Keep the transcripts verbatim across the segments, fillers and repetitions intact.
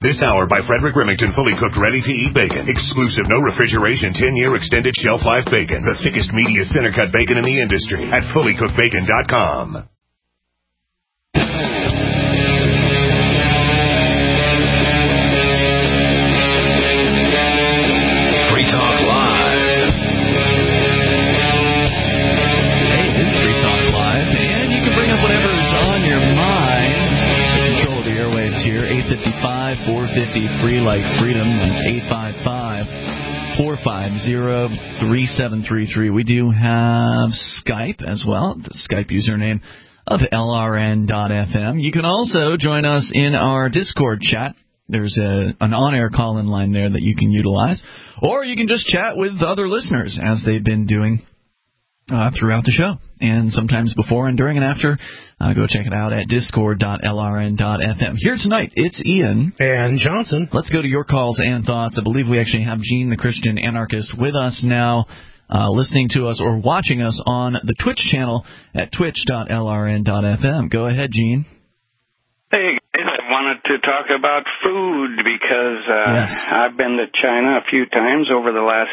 This hour by Frederick Remington, fully cooked, ready-to-eat bacon. Exclusive, no refrigeration, ten-year extended shelf life bacon. The thickest, meatiest, center-cut bacon in the industry at fully cooked bacon dot com. Free Talk Live. Hey, it is Free Talk Live, and you can bring up whatever's on your mind. Control of the airwaves here, eight five five, four five zero, free like freedom. That's eight five five, four five zero, three seven three three. We do have Skype as well, the Skype username of L R N dot F M. You can also join us in our Discord chat. There's a, an on-air call-in line there that you can utilize. Or you can just chat with other listeners, as they've been doing uh, throughout the show. And sometimes before and during and after. Uh, go check it out at discord dot L R N dot F M. Here tonight, it's Ian. And Johnson. Let's go to your calls and thoughts. I believe we actually have Gene, the Christian anarchist, with us now, uh, listening to us or watching us on the Twitch channel at twitch dot L R N dot F M. Go ahead, Gene. Hey, guys, I wanted to talk about food because uh, yes. I've been to China a few times over the last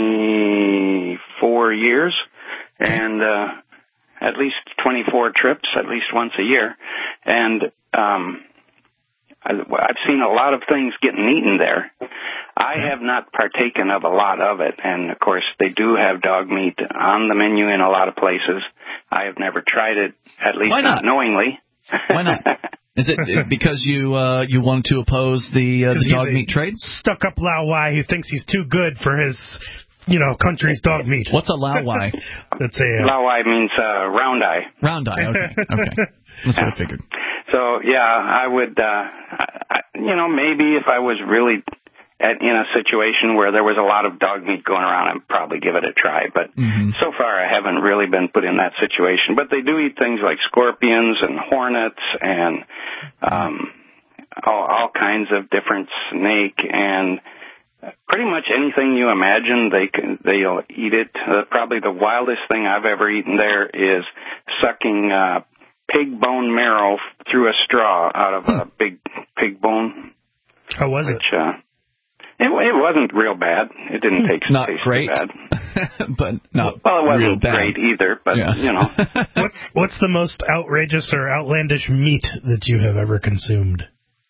twenty-four years, and uh, at least twenty-four trips, at least once a year. And um, I, I've seen a lot of things getting eaten there. I have not partaken of a lot of it, and, of course, they do have dog meat on the menu in a lot of places. I have never tried it, at least Why not? not knowingly. Why not? Is it because you uh, you want to oppose the, uh, the dog meat trade? Stuck-up Lao Wai who thinks he's too good for his, you know, country's dog meat. What's a Lao Wai? That's a... Uh, Lao Wai means uh, round eye. Round eye, okay. Okay. That's what I figured. So, yeah, I would, uh, I, you know, maybe if I was really at, in a situation where there was a lot of dog meat going around, I'd probably give it a try. But mm-hmm. so far I haven't really been put in that situation. But they do eat things like scorpions and hornets and um, all, all kinds of different snake and pretty much anything you imagine, they can, they'll eat it. Uh, probably the wildest thing I've ever eaten there is sucking uh, pig bone marrow through a straw out of a big pig bone. How was which, it? Uh, it? It wasn't real bad. It didn't taste, not taste great, too bad. but not well, it wasn't real bad. great either. But yeah. you know, what's what's the most outrageous or outlandish meat that you have ever consumed?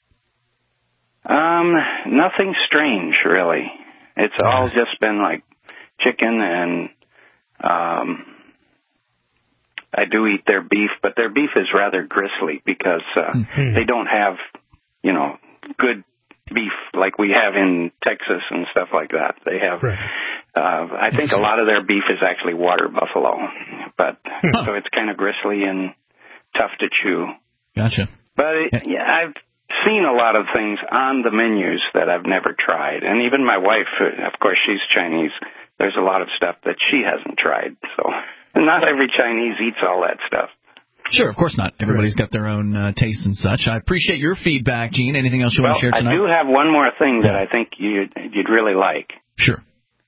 Um, nothing strange, really. It's all just been like chicken and, um, I do eat their beef, but their beef is rather gristly because, uh, mm-hmm. they don't have, you know, good beef like we have in Texas and stuff like that. They have, right. uh, I think a lot of their beef is actually water buffalo, but, huh. so it's kind of gristly and tough to chew. Gotcha. But, it, yeah, I've seen a lot of things on the menus that I've never tried. And even my wife, of course, she's Chinese. There's a lot of stuff that she hasn't tried. So not every Chinese eats all that stuff. Sure, of course not. Everybody's got their own uh, taste and such. I appreciate your feedback, Gene. Anything else you well, want to share tonight? I do have one more thing that I think you'd, you'd really like. Sure.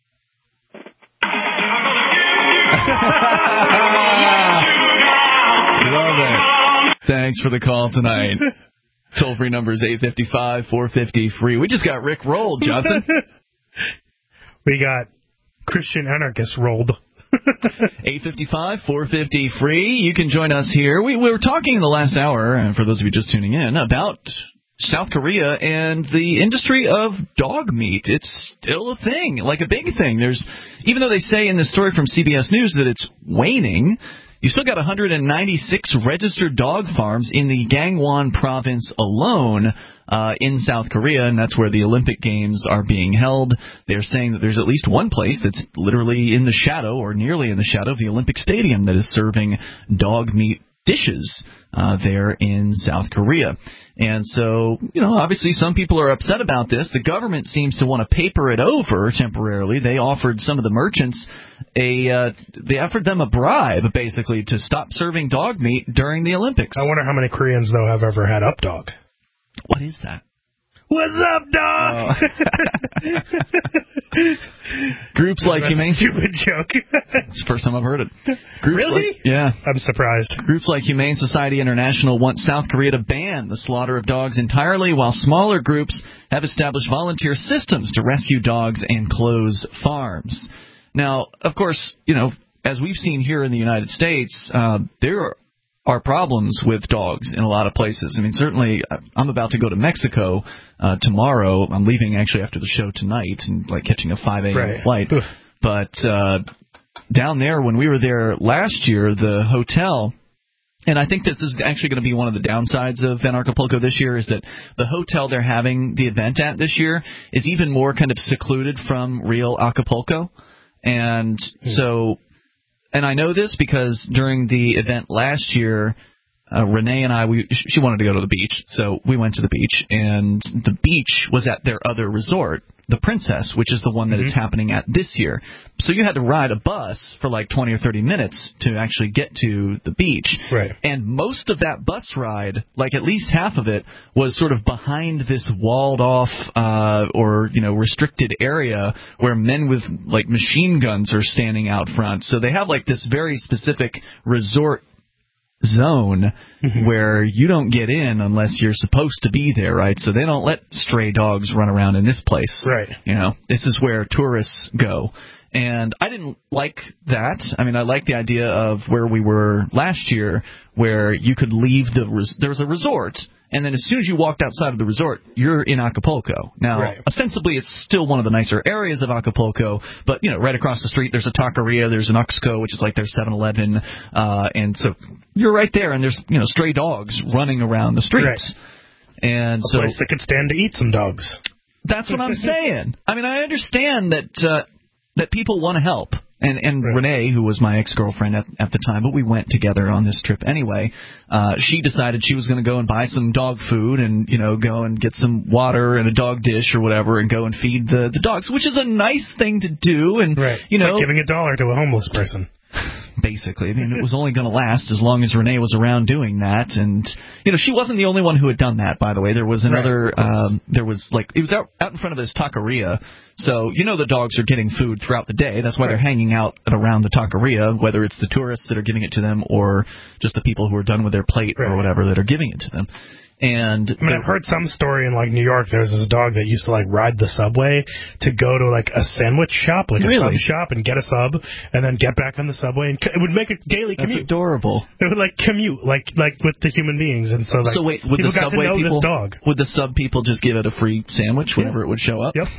Love it. Thanks for the call tonight. Toll-free number is eight five five, four five zero, free. We just got Rick rolled, Johnson. We got Christian anarchist rolled. eight five five, four five zero, free. You can join us here. We, we were talking in the last hour, and for those of you just tuning in, about South Korea and the industry of dog meat. It's still a thing, like a big thing. There's, even though they say in the story from C B S News that it's waning, you still got one hundred ninety-six registered dog farms in the Gangwon province alone uh, in South Korea, and that's where the Olympic Games are being held. They're saying that there's at least one place that's literally in the shadow or nearly in the shadow of the Olympic Stadium that is serving dog meat dishes uh, there in South Korea. And so, you know, obviously some people are upset about this. The government seems to want to paper it over temporarily. They offered some of the merchants a, uh, they offered them a bribe, basically, to stop serving dog meat during the Olympics. I wonder how many Koreans, though, have ever had Updog. What is that? What's up, dog? Uh, groups like Humane... Stupid joke. It's the first time I've heard it. Groups Really? Like, yeah. I'm surprised. Groups like Humane Society International want South Korea to ban the slaughter of dogs entirely, while smaller groups have established volunteer systems to rescue dogs and close farms. Now, of course, you know, as we've seen here in the United States, uh, there are are problems with dogs in a lot of places. I mean, certainly, I'm about to go to Mexico uh, tomorrow. I'm leaving actually after the show tonight and like catching a five a.m. Right. flight. But uh, down there, when we were there last year, the hotel, and I think that this is actually going to be one of the downsides of Van Acapulco this year, is that the hotel they're having the event at this year is even more kind of secluded from real Acapulco. And so... And I know this because during the event last year, uh, Renee and I, we she wanted to go to the beach, so we went to the beach, and the beach was at their other resort, the Princess, which is the one that mm-hmm. it's happening at this year. So you had to ride a bus for like twenty or thirty minutes to actually get to the beach. Right. And most of that bus ride, like at least half of it, was sort of behind this walled-off uh, or, you know, restricted area where men with, like, machine guns are standing out front. So they have, like, this very specific resort zone mm-hmm. where you don't get in unless you're supposed to be there, right? So they don't let stray dogs run around in this place. Right. You know, this is where tourists go. And I didn't like that. I mean, I like the idea of where we were last year, where you could leave the res- – there was a resort, and then as soon as you walked outside of the resort, you're in Acapulco. Now, right. ostensibly, it's still one of the nicer areas of Acapulco, but, you know, right across the street, there's a taqueria, there's an Oxco, which is like their seven eleven, uh, and so you're right there, and there's, you know, stray dogs running around the streets. Right. And a so, place that could stand to eat some dogs. That's what I'm saying. I mean, I understand that uh, that people want to help. And, and right. Renee, who was my ex-girlfriend at, at the time, but we went together on this trip anyway, uh, she decided she was going to go and buy some dog food and, you know, go and get some water and a dog dish or whatever and go and feed the, the dogs, which is a nice thing to do. And, right. you know, it's like giving a dollar to a homeless person. Basically. I mean, it was only going to last as long as Renee was around doing that. And, you know, she wasn't the only one who had done that, by the way. There was another, right, um, there was like, it was out, out in front of this taqueria. So, you know, the dogs are getting food throughout the day. That's why right. they're hanging out at around the taqueria, whether it's the tourists that are giving it to them or just the people who are done with their plate right. or whatever that are giving it to them. And I mean, I've heard some story in, like, New York. There's this dog that used to, like, ride the subway to go to, like, a sandwich shop, like really? a sub shop, and get a sub, and then get back on the subway. And c- it would make a daily commute. That's adorable. It would, like, commute, like, like with the human beings. And so, like, so wait, would people the got subway to know people, this dog. Would the sub people just give it a free sandwich whenever yeah. it would show up? Yep.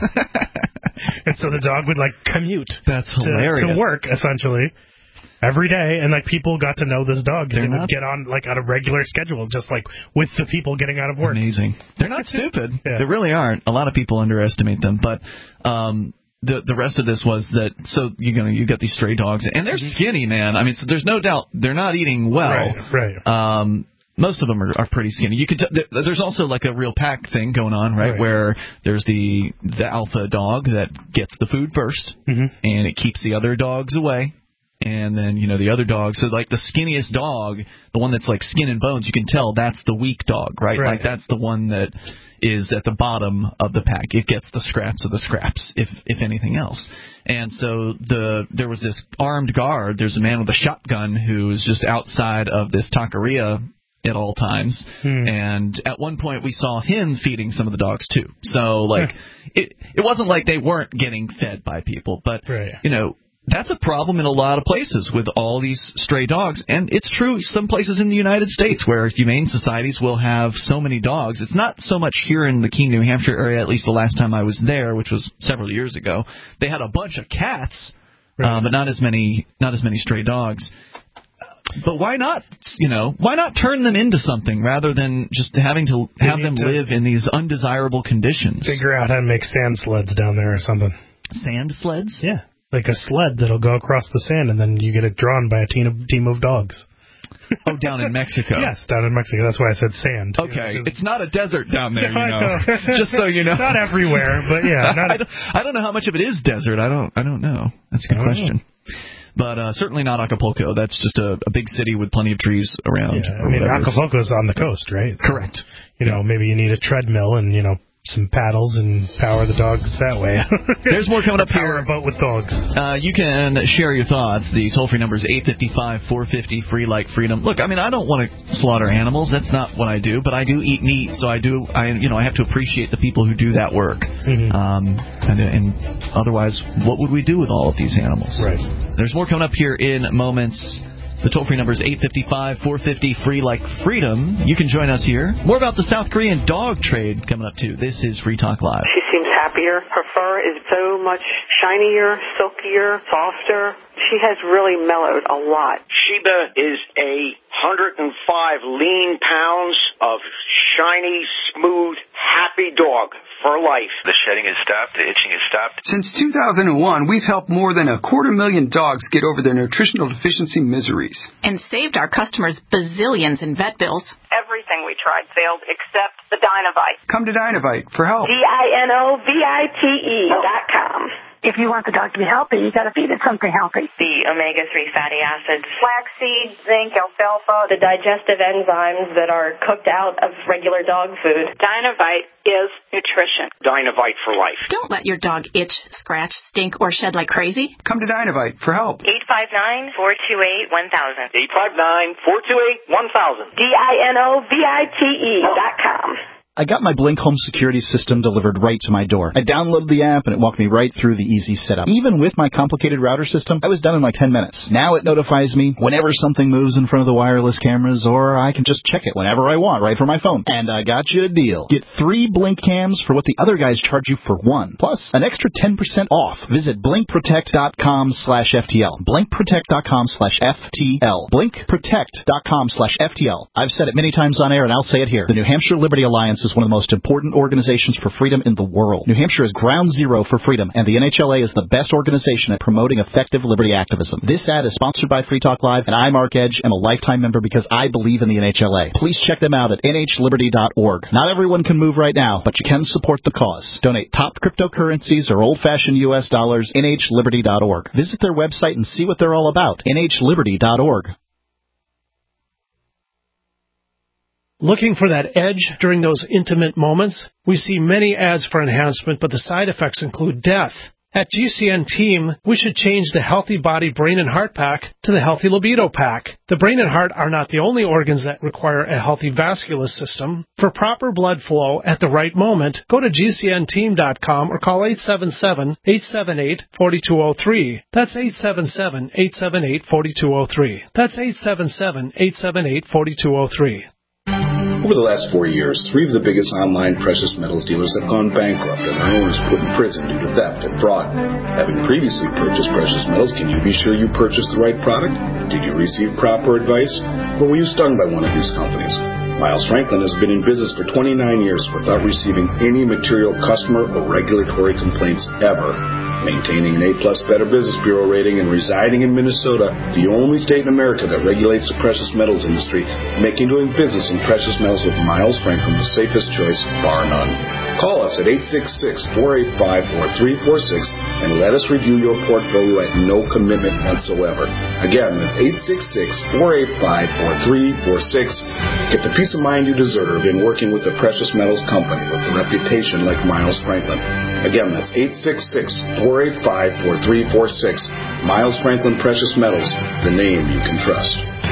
And so the dog would, like, commute. That's hilarious. To, to work, essentially. Every day, and, like, people got to know this dog. They not, would get on, like, on a regular schedule, just, like, with the people getting out of work. Amazing. They're not stupid. Yeah. They really aren't. A lot of people underestimate them. But um, the the rest of this was that, so, you know, you got these stray dogs, and they're skinny, man. I mean, so there's no doubt they're not eating well. Right, right. Um, most of them are, are pretty skinny. You could t- there's also like a real pack thing going on, right? right. Where there's the the alpha dog that gets the food first, mm-hmm. and it keeps the other dogs away. And then, you know, the other dog, so like the skinniest dog, the one that's like skin and bones, you can tell that's the weak dog, right? right? Like that's the one that is at the bottom of the pack. It gets the scraps of the scraps, if if anything else. And so the there was this armed guard. There's a man with a shotgun who's just outside of this taqueria at all times. Hmm. And at one point we saw him feeding some of the dogs too. So like it it wasn't like they weren't getting fed by people, but right. you know, that's a problem in a lot of places with all these stray dogs. And it's true some places in the United States where humane societies will have so many dogs. It's not so much here in the Keene, New Hampshire area, at least the last time I was there, which was several years ago. They had a bunch of cats, right. uh, but not as many not as many stray dogs. But why not, you know, why not turn them into something rather than just having to have them to live in these undesirable conditions? Figure out how to make sand sleds down there or something. Sand sleds? Yeah. Like a sled that'll go across the sand, and then you get it drawn by a team of, team of dogs. Oh, down in Mexico. Yes, down in Mexico. That's why I said sand. Okay, you know, it's not a desert down there, no, you know. know. Just so you know. Not everywhere, but yeah. Not I, don't, I don't know how much of it is desert. I don't. I don't know. That's a good question. Know. But uh, certainly not Acapulco. That's just a, a big city with plenty of trees around. Yeah, I mean, Acapulco's on the coast, right? So, correct. You know, maybe you need a treadmill and, you know, some paddles and power the dogs that way. There's more coming up power here. A boat with dogs. Uh, you can share your thoughts. The toll-free number is eight five five, four five zero, free like freedom. Look, I mean, I don't want to slaughter animals. That's not what I do. But I do eat meat, so I do. I you know I have to appreciate the people who do that work. Mm-hmm. Um, and, and otherwise, what would we do with all of these animals? Right. There's more coming up here in moments. The toll-free number is eight five five, four five zero, free like freedom. You can join us here. More about the South Korean dog trade coming up, too. This is Free Talk Live. She seems happier. Her fur is so much shinier, silkier, softer. She has really mellowed a lot. Sheba is a one hundred five lean pounds of shiny, smooth, happy dog for life. The shedding has stopped. The itching has stopped. Since two thousand one, we've helped more than a quarter million dogs get over their nutritional deficiency miseries. And saved our customers bazillions in vet bills. Everything we tried failed except the Dynovite. Come to Dynovite for help. D I N O V I T E dot com. If you want the dog to be healthy, you got to feed it something healthy. The omega three fatty acids. Flaxseed, zinc, alfalfa, the digestive enzymes that are cooked out of regular dog food. Dynovite is nutrition. Dynovite for life. Don't let your dog itch, scratch, stink, or shed like crazy. Come to Dynovite for help. eight five nine, four two eight, one thousand. eight five nine, four two eight, one thousand. D I N O V I T E dot com. I got my Blink home security system delivered right to my door. I downloaded the app, and it walked me right through the easy setup. Even with my complicated router system, I was done in like ten minutes. Now it notifies me whenever something moves in front of the wireless cameras, or I can just check it whenever I want right from my phone. And I got you a deal. Get three Blink cams for what the other guys charge you for one, plus an extra ten percent off. Visit blink protect dot com slash F T L. blink protect dot com slash F T L. blink protect dot com slash F T L. I've said it many times on air, and I'll say it here. The New Hampshire Liberty Alliance is one of the most important organizations for freedom in the world. New Hampshire is ground zero for freedom, and the N H L A is the best organization at promoting effective liberty activism. This ad is sponsored by Free Talk Live, and I, Mark Edge, am a lifetime member because I believe in the N H L A. Please check them out at N H liberty dot org. Not everyone can move right now, but you can support the cause. Donate top cryptocurrencies or old-fashioned U S dollars, N H liberty dot org. Visit their website and see what they're all about. N H liberty dot org. Looking for that edge during those intimate moments? We see many ads for enhancement, but the side effects include death. At G C N Team, we should change the Healthy Body Brain and Heart Pack to the Healthy Libido Pack. The brain and heart are not the only organs that require a healthy vascular system. For proper blood flow at the right moment, go to G C N team dot com or call eight seven seven, eight seven eight, four two zero three. That's eight seven seven, eight seven eight, four two zero three. That's eight seven seven, eight seven eight, four two zero three. Over the last four years, three of the biggest online precious metals dealers have gone bankrupt and their owners put in prison due to theft and fraud. Having previously purchased precious metals, can you be sure you purchased the right product? Did you receive proper advice? Or were you stung by one of these companies? Miles Franklin has been in business for twenty-nine years without receiving any material customer or regulatory complaints ever. Maintaining an A-plus Better Business Bureau rating and residing in Minnesota, the only state in America that regulates the precious metals industry, making doing business in precious metals with Miles Franklin the safest choice, bar none. Call us at eight six six, four eight five, four three four six and let us review your portfolio at no commitment whatsoever. Again, that's eight six six, four eight five, four three four six. Get the peace of mind you deserve in working with a precious metals company with a reputation like Miles Franklin. Again, that's eight six six, four eight five, four three four six. Miles Franklin Precious Metals, the name you can trust.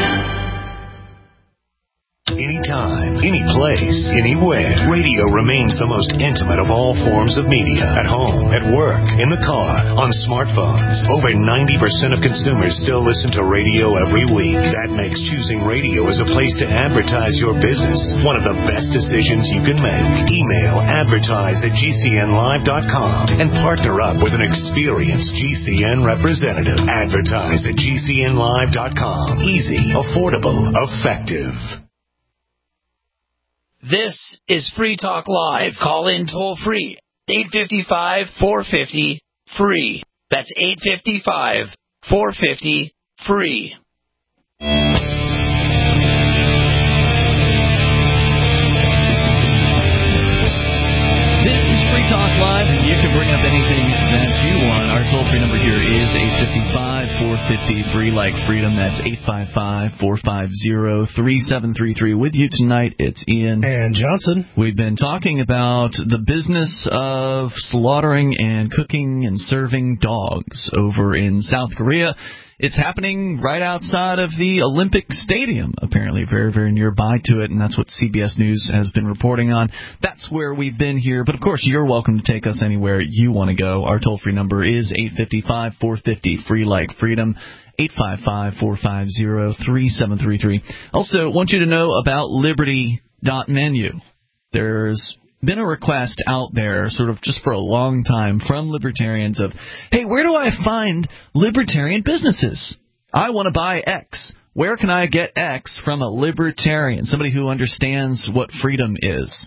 Anytime, any place, anywhere. Radio remains the most intimate of all forms of media. At home, at work, in the car, on smartphones. Over ninety percent of consumers still listen to radio every week. That makes choosing radio as a place to advertise your business one of the best decisions you can make. Email advertise at G C N live dot com and partner up with an experienced G C N representative. Advertise at G C N live dot com. Easy, affordable, effective. This is Free Talk Live. Call in toll free. eight five five, four five zero, free. That's eight five five, four five zero, free. This is Free Talk Live, and you can bring up anything that you want. Our Our toll-free number here is eight five five, four five zero, free like freedom. That's eight five five, four five zero, three seven three three. With you tonight, it's Ian. And Johnson. We've been talking about the business of slaughtering and cooking and serving dogs over in South Korea. It's happening right outside of the Olympic Stadium, apparently, very, very nearby to it, and that's what C B S News has been reporting on. That's where we've been here, but of course, you're welcome to take us anywhere you want to go. Our toll-free number is eight five five, four five zero, free like freedom, eight five five, four five zero, three seven three three. Also, want you to know about Liberty dot menu. There's been a request out there sort of just for a long time from libertarians of, hey, where do I find libertarian businesses? I want to buy X. Where can I get X from a libertarian, somebody who understands what freedom is?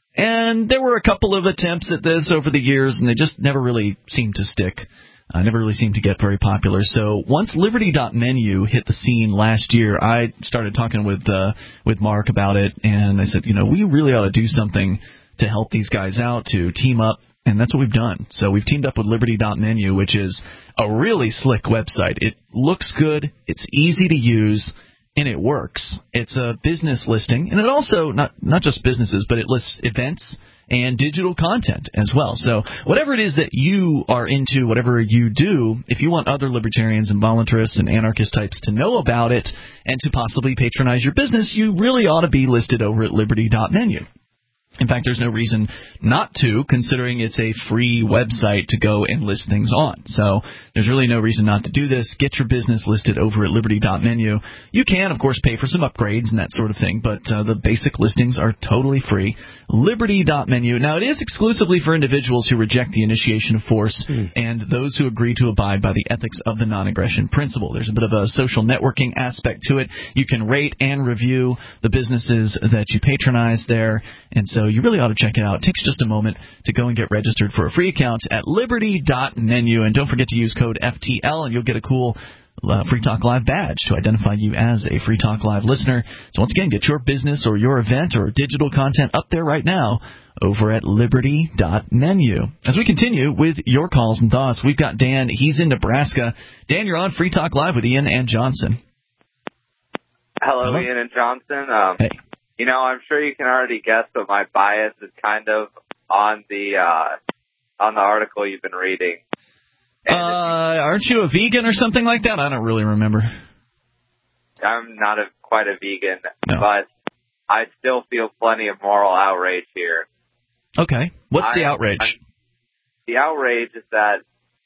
And there were a couple of attempts at this over the years, and they just never really seemed to stick. Uh, never really seemed to get very popular. So once Liberty dot menu hit the scene last year, I started talking with uh, with Mark about it, and I said, you know, we really ought to do something to help these guys out, to team up, and that's what we've done. So we've teamed up with Liberty dot menu, which is a really slick website. It looks good, it's easy to use, and it works. It's a business listing, and it also, not not just businesses, but it lists events and digital content as well. So whatever it is that you are into, whatever you do, if you want other libertarians and voluntarists and anarchist types to know about it and to possibly patronize your business, you really ought to be listed over at Liberty dot menu. In fact, there's no reason not to, considering it's a free website to go and list things on. So there's really no reason not to do this. Get your business listed over at Liberty dot menu. You can, of course, pay for some upgrades and that sort of thing, but uh, the basic listings are totally free. Liberty dot menu. Now, it is exclusively for individuals who reject the initiation of force mm. and those who agree to abide by the ethics of the non-aggression principle. There's a bit of a social networking aspect to it. You can rate and review the businesses that you patronize there, and so you really ought to check it out. It takes just a moment to go and get registered for a free account at Liberty dot menu. And don't forget to use code F T L, and you'll get a cool uh, Free Talk Live badge to identify you as a Free Talk Live listener. So once again, get your business or your event or digital content up there right now over at Liberty dot menu. As we continue with your calls and thoughts, we've got Dan. He's in Nebraska. Dan, you're on Free Talk Live with Ian and Johnson. Hello, Hello. Ian and Johnson. Um, hey. You know, I'm sure you can already guess that my bias is kind of on the uh, on the article you've been reading. Uh, aren't you a vegan or something like that? I don't really remember. I'm not a, quite a vegan, no. but I still feel plenty of moral outrage here. Okay. What's I, the outrage? I, the outrage is that,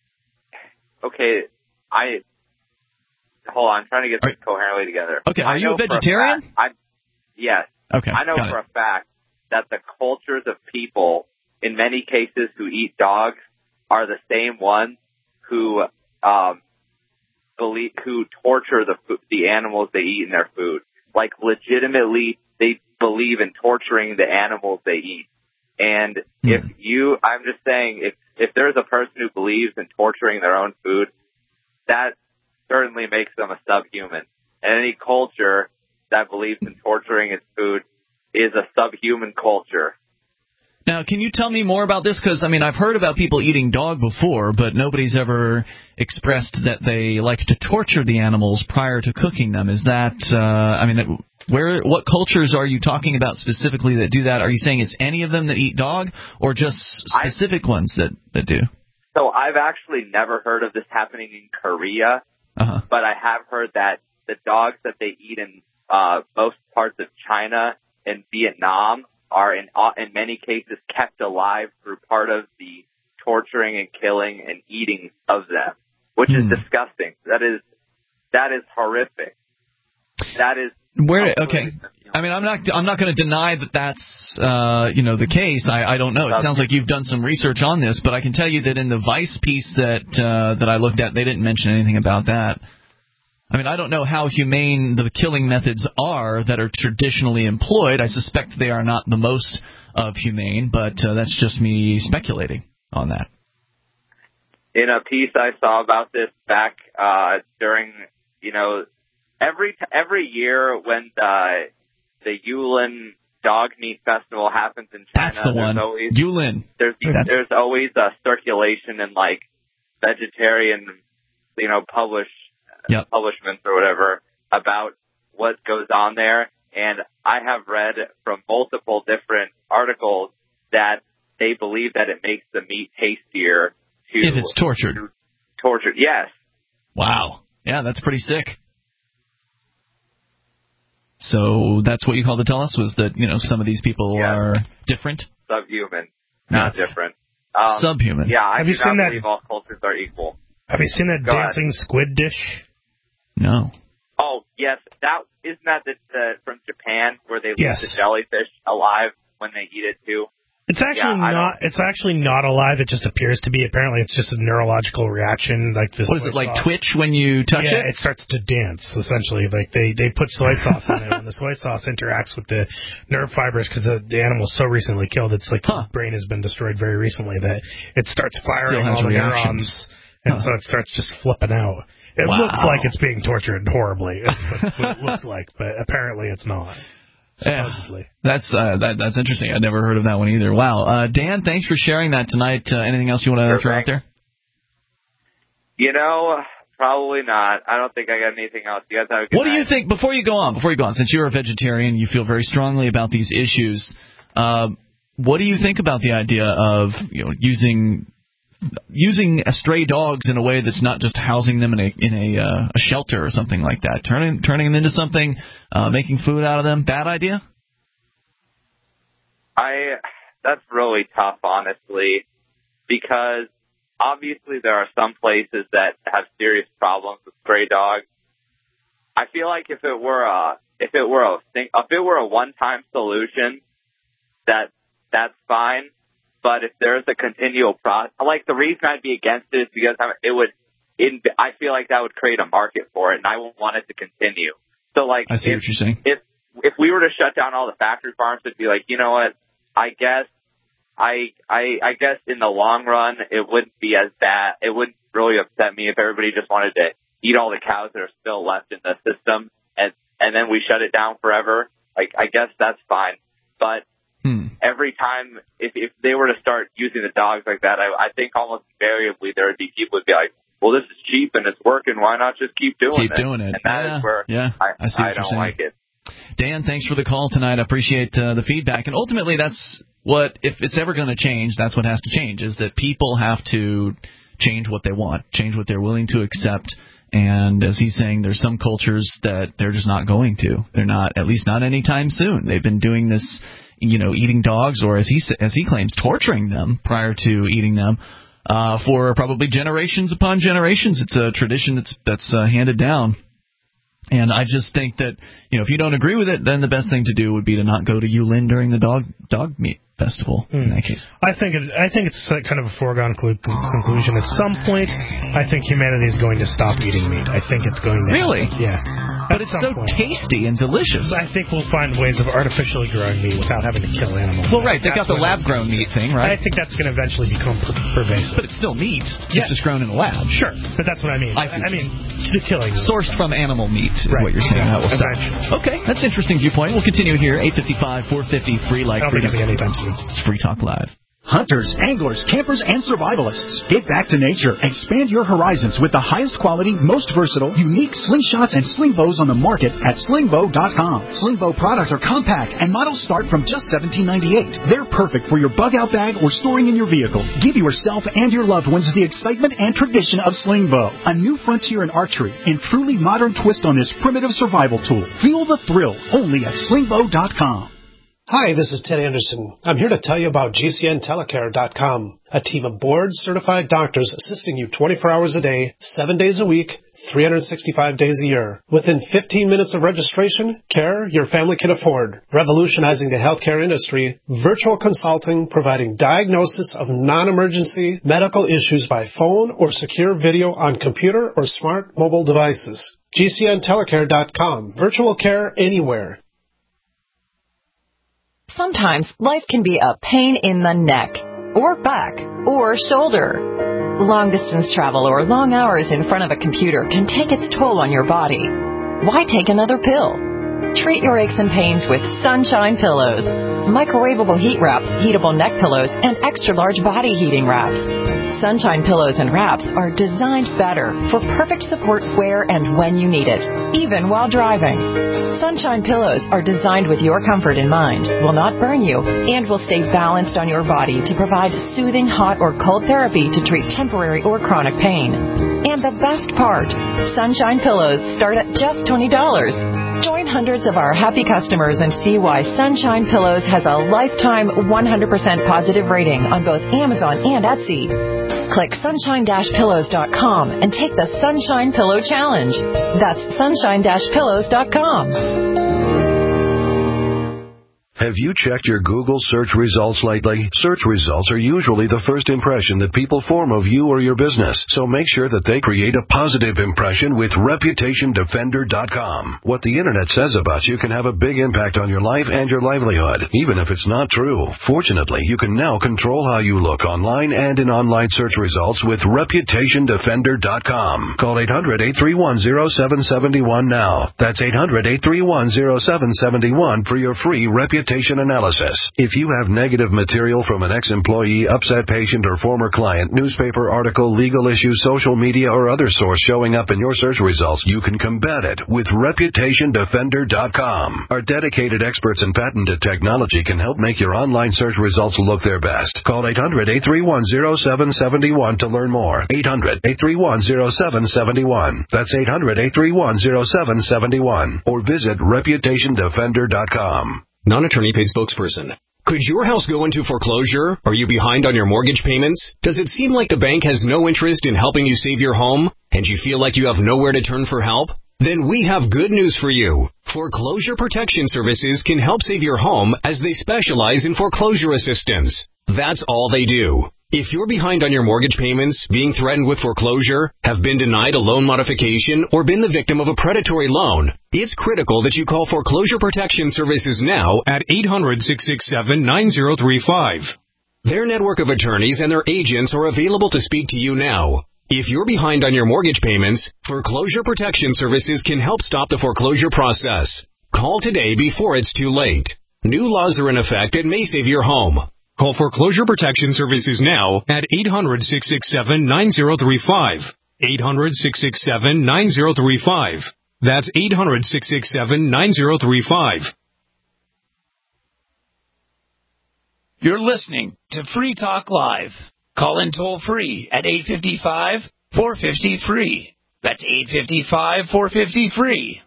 okay, I, hold on, I'm trying to get this Are, coherently together. Okay, are you a vegetarian? A fact, I, yes. Okay, I know for it. a fact that the cultures of people, in many cases who eat dogs, are the same ones who um, believe, who torture the the animals they eat in their food. Like, legitimately, they believe in torturing the animals they eat. And hmm. if you, I'm just saying, if if there's a person who believes in torturing their own food, that certainly makes them a subhuman. And any culture that believes in torturing its food is a subhuman culture. Now, can you tell me more about this? Because, I mean, I've heard about people eating dog before, but nobody's ever expressed that they like to torture the animals prior to cooking them. Is that, uh, I mean, where, what cultures are you talking about specifically that do that? Are you saying it's any of them that eat dog, or just specific I, ones that, that do? So I've actually never heard of this happening in Korea, uh-huh. but I have heard that the dogs that they eat in Uh, most parts of China and Vietnam are in uh, in many cases kept alive through part of the torturing and killing and eating of them, which mm. is disgusting. That is that is horrific. That is where okay. I mean, I'm not I'm not going to deny that that's uh, you know the case. I, I don't know. It sounds like you've done some research on this, but I can tell you that in the Vice piece that uh, that I looked at, they didn't mention anything about that. I mean, I don't know how humane the killing methods are that are traditionally employed. I suspect they are not the most of humane, but uh, that's just me speculating on that. In a piece I saw about this back uh, during, you know, every every year when the the Yulin Dog Meat Festival happens in China, that's the one. Always, Yulin. There's that's... there's always a circulation in like vegetarian, you know, publish yep. publishments or whatever about what goes on there, and I have read from multiple different articles that they believe that it makes the meat tastier to if it's tortured. To tortured, yes. Wow. Yeah, that's pretty sick. So that's what you called to tell us, was that, you know, some of these people yes. are different? Subhuman, not no. different. Um, Subhuman. Yeah, I have do you not seen believe that? all cultures are equal. Have you seen that Go dancing ahead. squid dish? No. Oh, yes. That isn't that the, the, from Japan where they leave yes. the jellyfish alive when they eat it too? It's actually yeah, not. It's actually not alive. It just appears to be. Apparently, it's just a neurological reaction. Like this. What is it like? Sauce. Twitch when you touch yeah, it? Yeah, it starts to dance. Essentially, like they, they put soy sauce in it, and the soy sauce interacts with the nerve fibers because the, the animal's so recently killed. It's like huh. the brain has been destroyed very recently that it starts firing all the reactions, and huh. so it starts just flipping out. It wow. looks like it's being tortured horribly. It's what, what it looks like, but apparently it's not. Supposedly. Yeah, that's uh, that, that's interesting. I'd never heard of that one either. Wow. Uh, Dan, thanks for sharing that tonight. Uh, anything else you want to throw out there? You know, probably not. I don't think I got anything else. You guys have a good What night. do you think, before you go on, before you go on, since you're a vegetarian, you feel very strongly about these issues, uh, what do you think about the idea of, you know, using using stray dogs in a way that's not just housing them in a in a, uh, a shelter or something like that, turning turning them into something, uh, making food out of them? Bad idea? I that's really tough, honestly, because obviously there are some places that have serious problems with stray dogs. I feel like if it were a if it were a if it were a one-time solution, that that's fine. But if there's a continual process, like the reason I'd be against it is because it would, it, I feel like that would create a market for it, and I won't want it to continue. So, like, I see if, what you're saying. If if we were to shut down all the factory farms, it'd be like, you know what? I guess, I I I guess in the long run, it wouldn't be as bad. It wouldn't really upset me if everybody just wanted to eat all the cows that are still left in the system, and and then we shut it down forever. Like, I guess that's fine, but. Hmm. Every time, if if they were to start using the dogs like that, I, I think almost invariably there would be people who would be like, well, this is cheap and it's working. Why not just keep doing keep it? Keep doing it. And that yeah. is where yeah. I, I, see what I you're don't saying. like it. Dan, thanks for the call tonight. I appreciate uh, the feedback. And ultimately, that's what, if it's ever going to change, that's what has to change, is that people have to change what they want, change what they're willing to accept. And as he's saying, there's some cultures that they're just not going to. They're not, at least not anytime soon. They've been doing this, you know, eating dogs, or as he as he claims, torturing them prior to eating them uh, for probably generations upon generations. It's a tradition that's that's uh, handed down. And I just think that, you know, if you don't agree with it, then the best thing to do would be to not go to Yulin during the dog dog meat festival. Mm. In that case, I think it, I think it's kind of a foregone clu- conclusion. At some point, I think humanity is going to stop eating meat. I think it's going to really, happen. Yeah. But it's so point. tasty and delicious. I think we'll find ways of artificially growing meat without having to kill animals. Well, right, they've got the lab-grown meat thing, right? I think that's going to eventually become per- pervasive. But it's still meat. Yeah. It's just grown in a lab. Sure, but that's what I mean. I, see. I mean, the killing. Sourced from animal meat is right. what you're saying. That will stop. Eventually. Okay, that's an interesting viewpoint. We'll continue here. eight fifty-five, four fifty, free like I don't freedom. think it'll be anytime soon. It's Free Talk Live. Hunters, anglers, campers, and survivalists. Get back to nature. Expand your horizons with the highest quality, most versatile, unique slingshots and sling bows on the market at sling bow dot com. Sling bow products are compact and models start from just seventeen ninety-eight. They're perfect for your bug out bag or storing in your vehicle. Give yourself and your loved ones the excitement and tradition of sling bow, a new frontier in archery and truly modern twist on this primitive survival tool. Feel the thrill only at sling bow dot com. Hi, this is Ted Anderson. I'm here to tell you about G C N telecare dot com, a team of board-certified doctors assisting you twenty-four hours a day, seven days a week, three hundred sixty-five days a year. Within fifteen minutes of registration, care your family can afford. Revolutionizing the healthcare industry, virtual consulting providing diagnosis of non-emergency medical issues by phone or secure video on computer or smart mobile devices. G C N telecare dot com, virtual care anywhere. Sometimes life can be a pain in the neck, or back, or shoulder. Long-distance travel or long hours in front of a computer can take its toll on your body. Why take another pill? Treat your aches and pains with Sunshine Pillows. Microwavable heat wraps, heatable neck pillows, and extra-large body heating wraps. Sunshine pillows and wraps are designed better for perfect support where and when you need it, even while driving. Sunshine pillows are designed with your comfort in mind, will not burn you, and will stay balanced on your body to provide soothing hot or cold therapy to treat temporary or chronic pain. And the best part, Sunshine pillows start at just twenty dollars. Join hundreds of our happy customers and see why Sunshine Pillows has a lifetime one hundred percent positive rating on both Amazon and Etsy. Click sunshine dash pillows dot com and take the Sunshine Pillow Challenge. That's sunshine dash pillows dot com. Have you checked your Google search results lately? Search results are usually the first impression that people form of you or your business, so make sure that they create a positive impression with reputation defender dot com. What the Internet says about you can have a big impact on your life and your livelihood, even if it's not true. Fortunately, you can now control how you look online and in online search results with reputation defender dot com. Call eight hundred, eight three one, zero seven seven one now. That's eight hundred, eight three one, zero seven seven one for your free reputation analysis. If you have negative material from an ex-employee, upset patient, or former client, newspaper article, legal issue, social media, or other source showing up in your search results, you can combat it with reputation defender dot com. Our dedicated experts in patented technology can help make your online search results look their best. Call eight hundred, eight three one, zero seven seven one to learn more. eight hundred, eight three one, zero seven seven one. That's eight hundred, eight three one, zero seven seven one. Or visit reputation defender dot com. Non-attorney paid spokesperson. Could your house go into foreclosure? Are you behind on your mortgage payments? Does it seem like the bank has no interest in helping you save your home, and you feel like you have nowhere to turn for help? Then we have good news for you. Foreclosure Protection Services can help save your home as they specialize in foreclosure assistance. That's all they do. If you're behind on your mortgage payments, being threatened with foreclosure, have been denied a loan modification, or been the victim of a predatory loan, it's critical that you call Foreclosure Protection Services now at eight hundred, six six seven, nine zero three five. Their network of attorneys and their agents are available to speak to you now. If you're behind on your mortgage payments, Foreclosure Protection Services can help stop the foreclosure process. Call today before it's too late. New laws are in effect that may save your home. Call Foreclosure Protection Services now at eight hundred, six six seven, nine zero three five. eight hundred, six six seven, nine zero three five. That's eight hundred, six six seven, nine zero three five. You're listening to Free Talk Live. Call in toll free at eight five five, four five zero, free. That's eight five five, four five zero, free.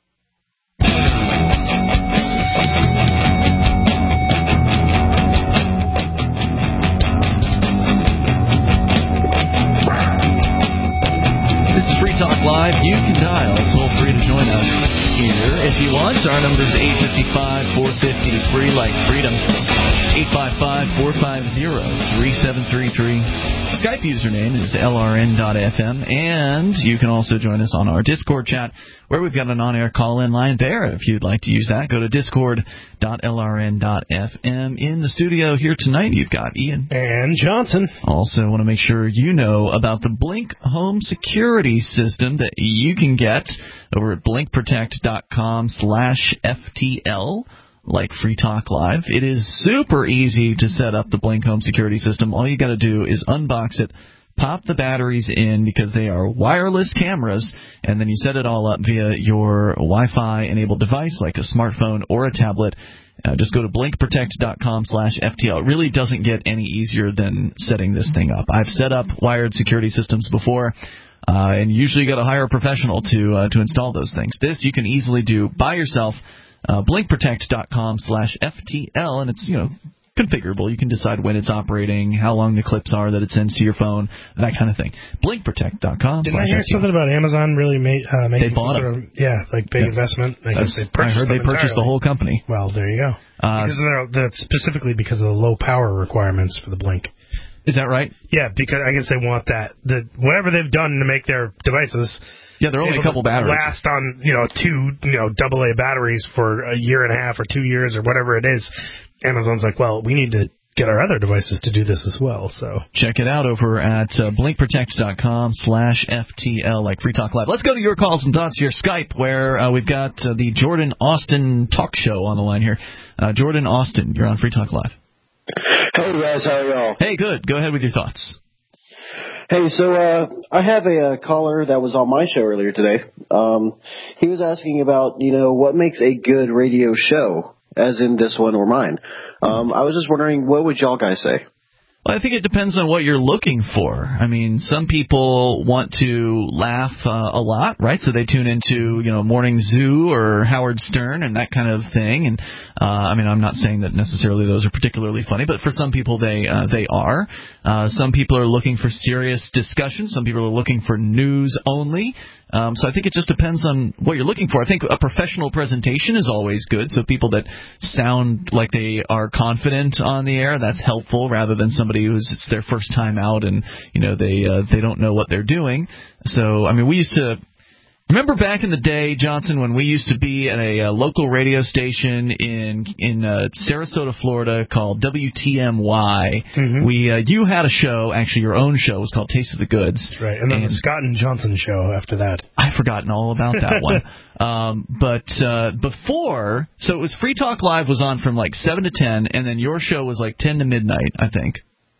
This is Free Talk Live. You can dial toll free to join us here if you want. Our number is eight five five, four five zero, free like freedom. eight five five, four five zero, three seven three three. Skype username is L R N dot F M, and you can also join us on our Discord chat, where we've got an on-air call-in line there. If you'd like to use that, go to discord dot L R N dot F M. In the studio here tonight, you've got Ian. And Johnson. Also want to make sure you know about the Blink home security system that you can get over at blink protect dot com slash F T L. Like Free Talk Live. It is super easy to set up the Blink home security system. All you got to do is unbox it, pop the batteries in because they are wireless cameras, and then you set it all up via your Wi-Fi enabled device like a smartphone or a tablet. Uh, just go to blink protect dot com slash F T L. It really doesn't get any easier than setting this thing up. I've set up wired security systems before. Uh, and usually you got to hire a professional to uh, to install those things. This you can easily do by yourself. Uh, blink protect dot com slash F T L, and it's, you know, configurable. You can decide when it's operating, how long the clips are that it sends to your phone, that kind of thing. blink protect dot com. Didn't I hear something about Amazon really made, uh, making they bought some sort of, yeah, like big yeah. investment? I, guess they I heard they purchased entirely. the whole company. Well, there you go. Uh, because they're, that's specifically because of the low power requirements for the Blink. Is that right? Yeah, because I guess they want that. The whatever they've done to make their devices. Yeah, they're only a couple batteries. Last on, you know, two, you know, double A batteries for a year and a half or two years or whatever it is. Amazon's like, well, we need to get our other devices to do this as well. So check it out over at uh, blink protect dot com slash F T L, like Free Talk Live. Let's go to your calls and thoughts here. Skype, where uh, we've got uh, the Jordan Austin talk show on the line here. Uh, Jordan Austin, you're on Free Talk Live. Hey guys, how are y'all? Hey, good. Go ahead with your thoughts. Hey, so uh, I have a, a caller that was on my show earlier today. Um, he was asking about, you know, what makes a good radio show, as in this one or mine. Um, I was just wondering, what would y'all guys say? Well, I think it depends on what you're looking for. I mean, some people want to laugh uh, a lot, right? So they tune into, you know, Morning Zoo or Howard Stern and that kind of thing. And uh, I mean, I'm not saying that necessarily those are particularly funny, but for some people they uh, they are. Uh, some people are looking for serious discussion. Some people are looking for news only. Um, so I think it just depends on what you're looking for. I think a professional presentation is always good. So people that sound like they are confident on the air, that's helpful, rather than somebody who's it's their first time out and you know they uh, they don't know what they're doing. So I mean, we used to. Remember back in the day, Johnson, when we used to be at a, a local radio station in in uh, Sarasota, Florida, called W T M Y. Mm-hmm. We uh, you had a show, actually your own show, it was called Taste of the Goods. That's right, and then and the Scott and Johnson show after that. I've forgotten all about that one. Um, but uh, before, so it was Free Talk Live was on from like seven to ten, and then your show was like ten to midnight, I think.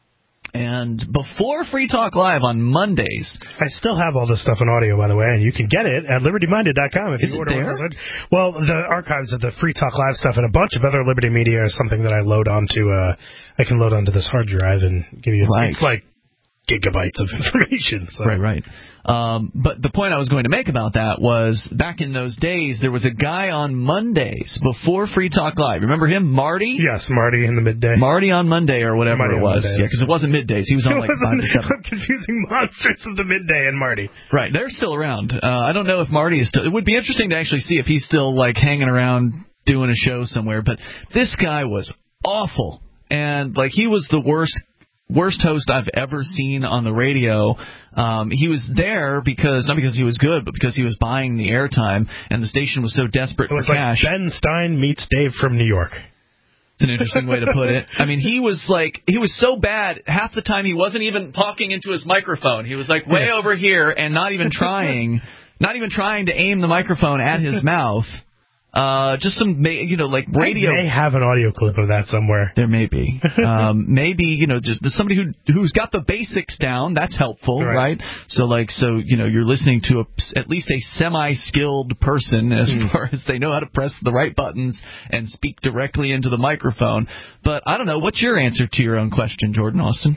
And before Free Talk Live on Mondays, I still have all this stuff in audio, by the way, and you can get it at liberty minded dot com if is you it order there? one. Well, the archives of the Free Talk Live stuff and a bunch of other Liberty Media is something that I load onto. Uh, I can load onto this hard drive and give you. Right. It's like gigabytes of information. So. Right, right. Um, but the point I was going to make about that was back in those days, there was a guy on Mondays before Free Talk Live. Remember him, Marty? Yes, Marty in the midday. Marty on Monday or whatever Marty it was. Yeah, because it wasn't middays. He was on it like wasn't, five to seven. I'm confusing monsters of the midday and Marty. Right, they're still around. Uh, I don't know if Marty is still. It would be interesting to actually see if he's still like hanging around doing a show somewhere. But this guy was awful, and like he was the worst. Worst host I've ever seen on the radio. Um, he was there because, not because he was good, but because he was buying the airtime, and the station was so desperate it was for like cash. Ben Stein meets Dave from New York. It's an interesting way to put it. I mean, he was like, he was so bad, half the time he wasn't even talking into his microphone. He was like way over here and not even trying, not even trying to aim the microphone at his mouth. Uh, just some, you know, like radio. I may have an audio clip of that somewhere. There may be. um, maybe, you know, just somebody who who's got the basics down. That's helpful, right? right? So, like, so you know, you're listening to a, at least a semi-skilled person as mm. far as they know how to press the right buttons and speak directly into the microphone. But I don't know. What's your answer to your own question, Jordan Austin?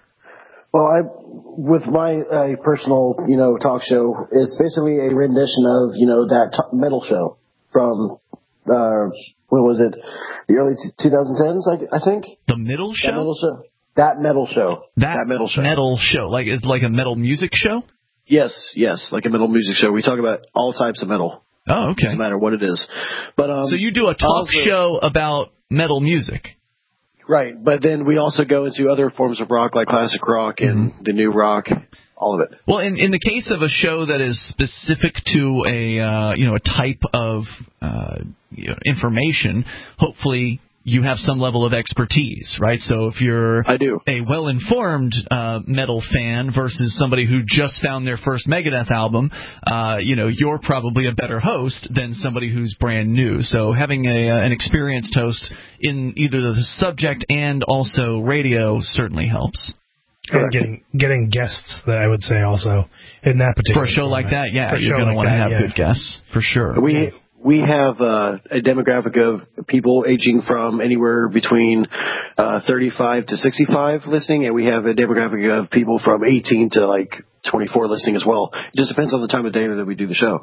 Well, I, with my uh, personal, you know, talk show, it's basically a rendition of, you know, that t- metal show. From, uh, what was it, the early twenty tens, I, I think? The middle show? That metal show. That metal show. That, that metal show. metal show. Like, it's like a metal music show? Yes, yes, like a metal music show. We talk about all types of metal. Oh, okay. No matter what it is. But um, so you do a talk also, show about metal music? Right, but then we also go into other forms of rock, like classic rock and mm-hmm. the new rock. All of it. Well, in in the case of a show that is specific to a uh, you know a type of uh, you know, information, hopefully you have some level of expertise, right? So if you're I do. a well-informed uh, metal fan versus somebody who just found their first Megadeth album, uh, you know you're probably a better host than somebody who's brand new. So having a uh, an experienced host in either the subject and also radio certainly helps. And getting getting guests that I would say also in that particular for a show format. like that, yeah, for you're going like to want to have yeah. good guests for sure. We we have uh, a demographic of people aging from anywhere between uh, thirty-five to sixty-five listening, and we have a demographic of people from eighteen to like twenty-four listening as well. It just depends on the time of day that we do the show.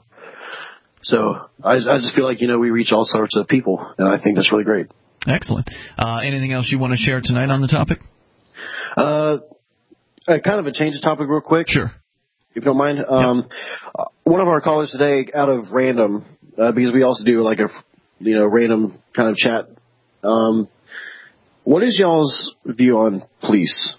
So I, I just feel like you know we reach all sorts of people, and I think that's really great. Excellent. Uh, anything else you want to share tonight on the topic? Uh. Uh, kind of a change of topic real quick. Sure. If you don't mind. Um, yep. One of our callers today, out of random, uh, because we also do like a, you know, random kind of chat. Um, what is y'all's view on police?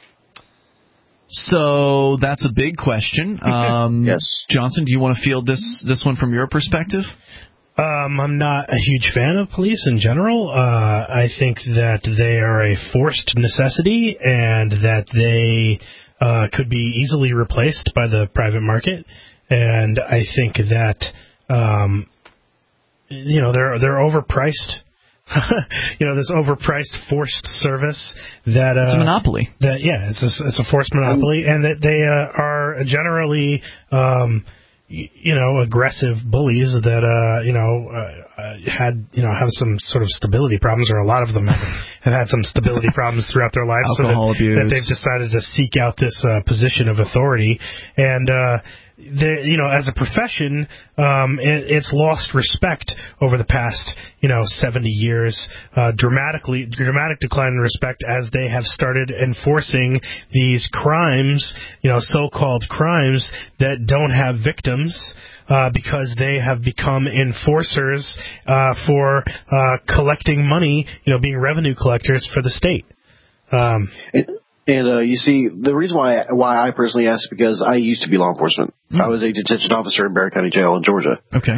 So that's a big question. Um, yes. Johnson, do you want to field this, this one from your perspective? Um, I'm not a huge fan of police in general. Uh, I think that they are a forced necessity and that they uh, could be easily replaced by the private market. And I think that, um, you know, they're they're overpriced. you know, this overpriced forced service that uh, it's a monopoly. That yeah, it's a, it's a forced monopoly, and that they uh, are generally. Um, you know, aggressive bullies that, uh, you know, uh, uh, had, you know, have some sort of stability problems, or a lot of them have, have had some stability problems throughout their lives. Alcohol so that, abuse. that they've decided to seek out this uh, position of authority. And, uh, they, you know, as a profession, um, it, it's lost respect over the past, you know, seventy years, uh, dramatically, dramatic decline in respect as they have started enforcing these crimes, you know, so-called crimes that don't have victims, uh, because they have become enforcers, uh, for, uh, collecting money, you know, being revenue collectors for the state. Um, it- And uh, you see, the reason why why I personally asked is because I used to be law enforcement. Mm. I was a detention officer in Barrett County Jail in Georgia. Okay.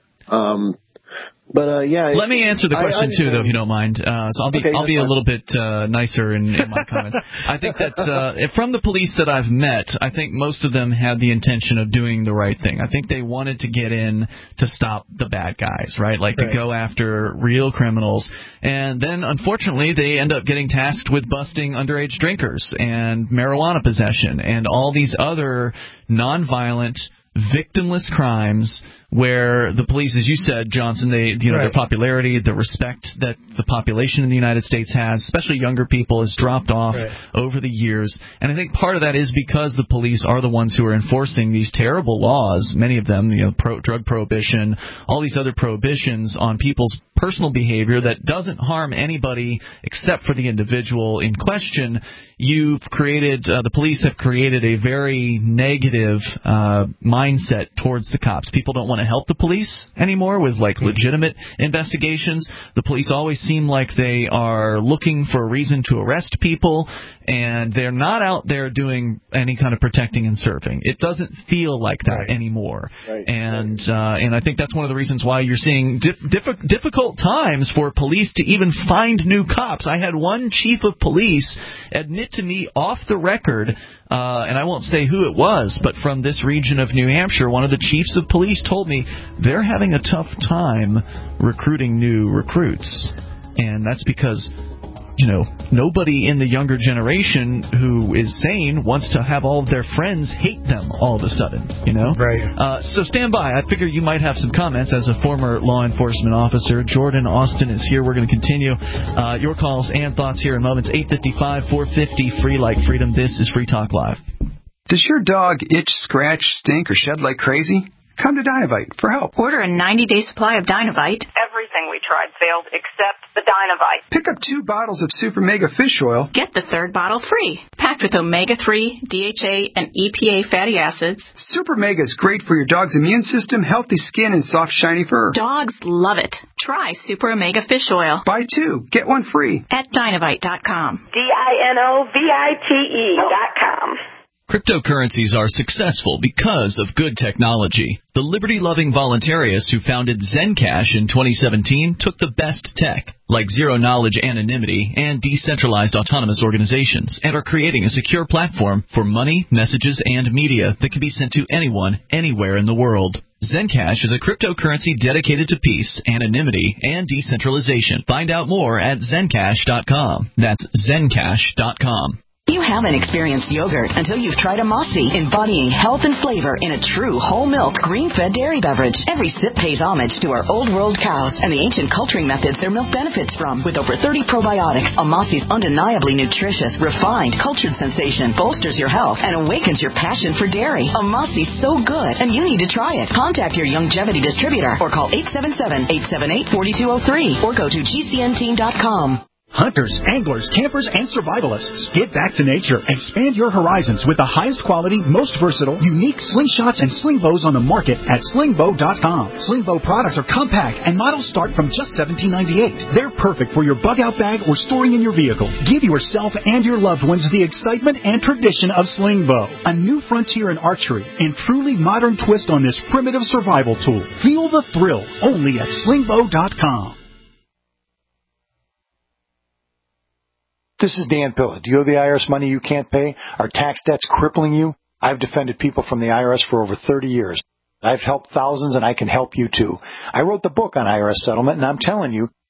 Um, but uh, yeah. Let me answer the question I, I too, though, if you don't mind. Uh, so I'll be okay, I'll be fine. a little bit uh, nicer in, in my comments. I think that uh, from the police that I've met, I think most of them had the intention of doing the right thing. I think they wanted to get in to stop the bad guys, right? Like right. to go after real criminals. And then, unfortunately, they end up getting tasked with busting underage drinkers and marijuana possession and all these other nonviolent, victimless crimes where the police, as you said, Johnson, they, you know, right. their popularity, the respect that the population in the United States has, especially younger people, has dropped off right. over the years. And I think part of that is because the police are the ones who are enforcing these terrible laws, many of them, you know, pro, drug prohibition, all these other prohibitions on people's personal behavior that doesn't harm anybody except for the individual in question. You've created, uh, the police have created a very negative uh, mindset towards the cops. People don't want to help the police anymore with, like, legitimate investigations. The police always seem like they are looking for a reason to arrest people, and they're not out there doing any kind of protecting and serving. It doesn't feel like that right. anymore. Right. And uh, and I think that's one of the reasons why you're seeing dif- diff- difficult times for police to even find new cops. I had one chief of police admit to me off the record, uh, and I won't say who it was, but from this region of New Hampshire, one of the chiefs of police told me they're having a tough time recruiting new recruits. And that's because, you know, nobody in the younger generation who is sane wants to have all of their friends hate them all of a sudden, you know? Right. Uh, so stand by. I figure you might have some comments as a former law enforcement officer. Jordan Austin is here. We're going to continue uh, your calls and thoughts here in moments. eight five five, four five zero, free like freedom. This is Free Talk Live. Does your dog itch, scratch, stink, or shed like crazy? Come to Dynovite for help. Order a ninety-day supply of Dynovite. Everything we tried failed except the Dynovite. Pick up two bottles of Super Mega Fish Oil. Get the third bottle free. Packed with omega three, D H A, and E P A fatty acids. Super Mega is great for your dog's immune system, healthy skin, and soft, shiny fur. Dogs love it. Try Super Omega Fish Oil. Buy two. Get one free. At Dynovite dot com. D I N O V I T E dot com. Cryptocurrencies are successful because of good technology. The liberty-loving voluntarists who founded Zencash in twenty seventeen took the best tech, like zero-knowledge anonymity and decentralized autonomous organizations, and are creating a secure platform for money, messages, and media that can be sent to anyone, anywhere in the world. Zencash is a cryptocurrency dedicated to peace, anonymity, and decentralization. Find out more at Zencash dot com. That's Zencash dot com. You haven't experienced yogurt until you've tried Amasi, embodying health and flavor in a true whole milk, green-fed dairy beverage. Every sip pays homage to our old world cows and the ancient culturing methods their milk benefits from. With over thirty probiotics, Amasi's undeniably nutritious, refined, cultured sensation bolsters your health and awakens your passion for dairy. Amasi's so good, and you need to try it. Contact your Youngevity distributor or call eight seven seven, eight seven eight, four two zero three or go to G C N team dot com. Hunters, anglers, campers, and survivalists. Get back to nature. Expand your horizons with the highest quality, most versatile, unique slingshots and sling bows on the market at sling bow dot com. Sling bow products are compact and models start from just seventeen ninety-eight. They're perfect for your bug out bag or storing in your vehicle. Give yourself and your loved ones the excitement and tradition of sling bow. A new frontier in archery and truly modern twist on this primitive survival tool. Feel the thrill only at sling bow dot com. This is Dan Pilla. Do you owe the I R S money you can't pay? Are tax debts crippling you? I've defended people from the I R S for over thirty years. I've helped thousands, and I can help you too. I wrote the book on I R S settlement, and I'm telling you,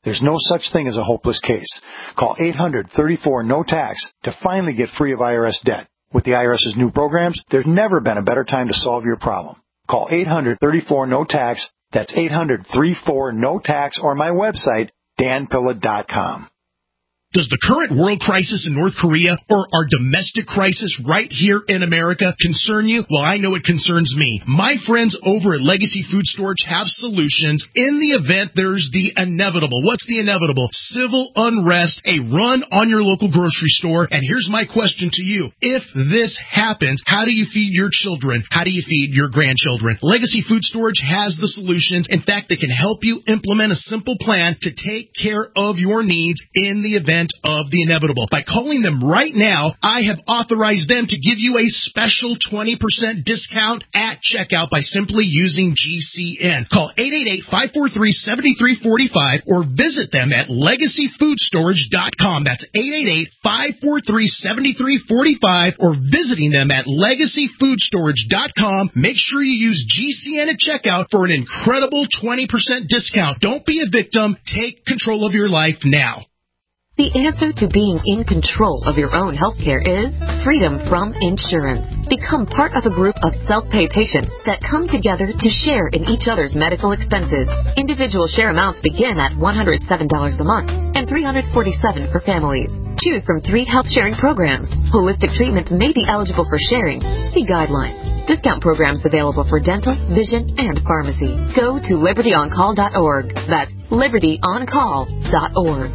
There's no such thing as a hopeless case. Call eight hundred, thirty-four, no tax to finally get free of I R S debt. With the IRS's new programs, there's never been a better time to solve your problem. Call eight hundred, thirty-four, no tax. That's eight hundred, thirty-four, no tax, or my website, dan pilla dot com. Does the current world crisis in North Korea or our domestic crisis right here in America concern you? Well, I know it concerns me. My friends over at Legacy Food Storage have solutions in the event there's the inevitable. What's the inevitable? Civil unrest, a run on your local grocery store. And here's my question to you. If this happens, how do you feed your children? How do you feed your grandchildren? Legacy Food Storage has the solutions. In fact, they can help you implement a simple plan to take care of your needs in the event of the inevitable. By calling them right now, I have authorized them to give you a special twenty percent discount at checkout by simply using G C N. Call eight eight eight, five four three, seven three four five or visit them at legacy food storage dot com. That's eight eight eight, five four three, seven three four five or visiting them at legacy food storage dot com. Make sure you use G C N at checkout for an incredible twenty percent discount. Don't be a victim. Take control of your life now. The answer to being in control of your own healthcare is freedom from insurance. Become part of a group of self-pay patients that come together to share in each other's medical expenses. Individual share amounts begin at one hundred seven dollars a month and three hundred forty-seven dollars for families. Choose from three health sharing programs. Holistic treatments may be eligible for sharing. See guidelines. Discount programs available for dental, vision, and pharmacy. Go to liberty on call dot org. That's liberty on call dot org.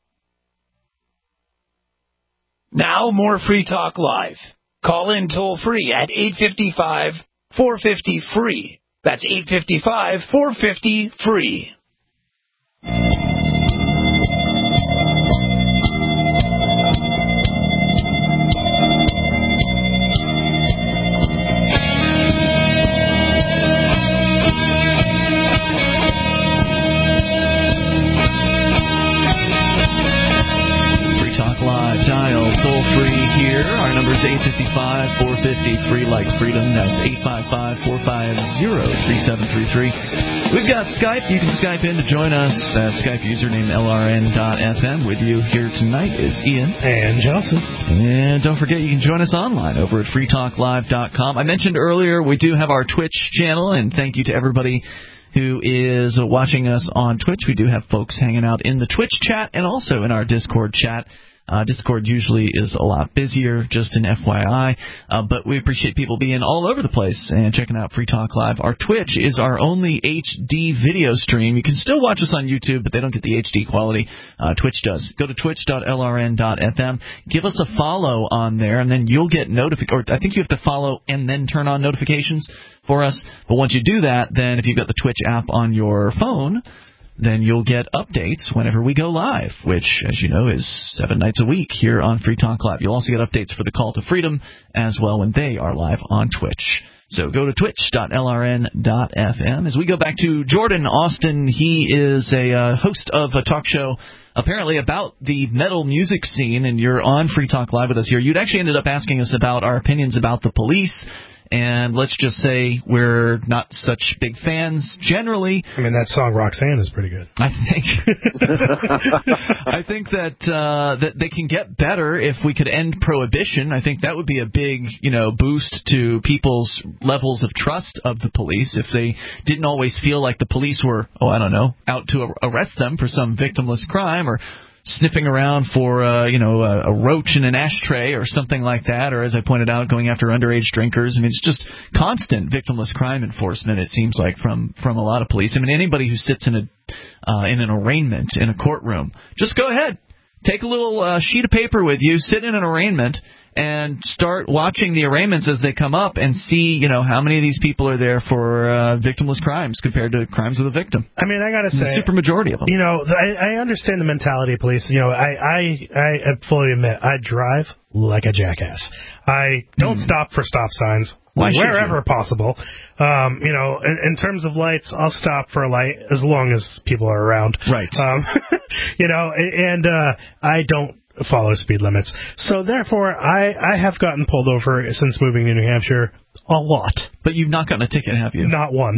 Now more Free Talk Live. Call in toll free at eight five five, four five zero, F R E E. That's eight five five, four five zero, F R E E. Our number is eight five five, four five zero, free like freedom. That's eight five five, four five zero, three seven three three. We've got Skype. You can Skype in to join us at Skype username L R N dot F M. With you here tonight is Ian. And Johnson. And don't forget, you can join us online over at free talk live dot com. I mentioned earlier we do have our Twitch channel, and thank you to everybody who is watching us on Twitch. We do have folks hanging out in the Twitch chat and also in our Discord chat. Uh, Discord usually is a lot busier, just an F Y I, uh, but we appreciate people being all over the place and checking out Free Talk Live. Our Twitch is our only H D video stream. You can still watch us on YouTube, but they don't get the H D quality. Uh, Twitch does. Go to twitch dot L R N dot F M. Give us a follow on there, and then you'll get notifications. Or I think you have to follow and then turn on notifications for us. But once you do that, then if you've got the Twitch app on your phone, then you'll get updates whenever we go live, which, as you know, is seven nights a week here on Free Talk Live. You'll also get updates for the Call to Freedom as well when they are live on Twitch. So go to twitch dot L R N dot F M. As we go back to Jordan Austin, he is a uh, host of a talk show apparently about the metal music scene, and you're on Free Talk Live with us here. You'd actually ended up asking us about our opinions about the Police. And let's just say we're not such big fans generally. I mean, that song Roxanne is pretty good. I think I think that uh, that they can get better if we could end prohibition. I think that would be a big, you know, boost to people's levels of trust of the police if they didn't always feel like the police were, oh, I don't know, out to arrest them for some victimless crime or sniffing around for, uh, you know, a, a roach in an ashtray or something like that, or as I pointed out, going after underage drinkers. I mean, it's just constant victimless crime enforcement, it seems like, from, from a lot of police. I mean, anybody who sits in a uh, in an arraignment in a courtroom, just go ahead. Take a little uh, sheet of paper with you, sit in an arraignment, and start watching the arraignments as they come up and see, you know, how many of these people are there for uh, victimless crimes compared to crimes with a victim. I mean, I got to say, the super majority of them. You know, I, I understand the mentality of police. You know, I, I, I fully admit I drive like a jackass. I don't mm. stop for stop signs. Why wherever possible. Um, you know, in, in terms of lights, I'll stop for a light as long as people are around. Right. Um, you know, and uh, I don't follow speed limits. So therefore, I, I have gotten pulled over since moving to New Hampshire a lot. But you've not gotten a ticket, have you? Not one.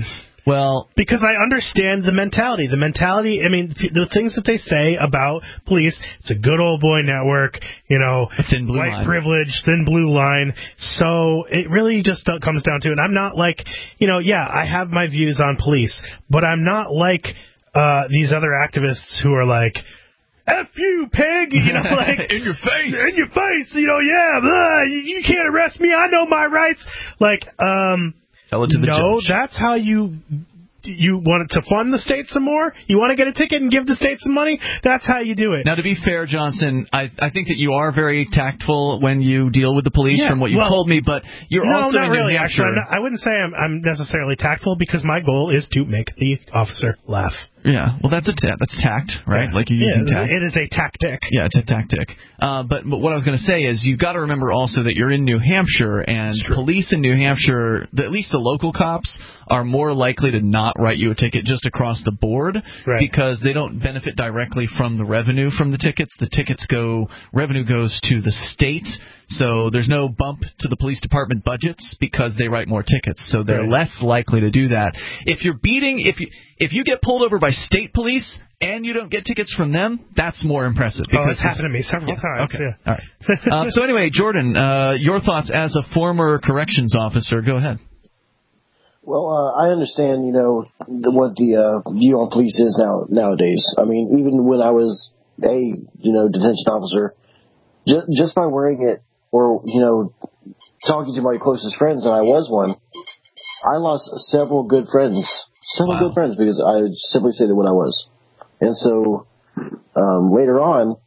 Well, because I understand the mentality. The mentality, I mean, the things that they say about police, it's a good old boy network, you know, thin blue white line. privilege, thin blue line. So it really just comes down to it. And I'm not like, you know, yeah, I have my views on police, but I'm not like uh, these other activists who are like, F you, pig, you know, like... in your face. In your face, you know, yeah, blah, you, you can't arrest me, I know my rights. Like, um... Tell it to the no, judge. that's how you... You want to fund the state some more? You want to get a ticket and give the state some money? That's how you do it. Now, to be fair, Johnson, I I think that you are very tactful when you deal with the police Yeah, from what you well, told me, but you're no, also not in really, New Hampshire. Actually, I'm not, I wouldn't say I'm, I'm necessarily tactful because my goal is to make the officer laugh. Yeah, well, that's a ta- that's tact, right? Yeah. Like you're using yeah, tact. It is a tactic. Yeah, it's a tactic. Uh, but, but what I was going to say is you've got to remember also that you're in New Hampshire, and police in New Hampshire, the, at least the local cops, are more likely to not write you a ticket just across the board right. because they don't benefit directly from the revenue from the tickets. The tickets go, revenue goes to the state, so there's no bump to the police department budgets because they write more tickets. So they're Right. less likely to do that. If you're beating, if you if you get pulled over by state police and you don't get tickets from them, that's more impressive. Oh, it's happened to me several yeah, times. Okay. Yeah. All right. um, so anyway, Jordan, uh, your thoughts as a former corrections officer. Go ahead. Well, uh, I understand, you know, the, what the uh, view on police is now nowadays. I mean, even when I was a, you know, detention officer, just, just by wearing it or, you know, talking to my closest friends, and I was one, I lost several good friends, several Wow. good friends because I simply stated what I was. And so um, later on,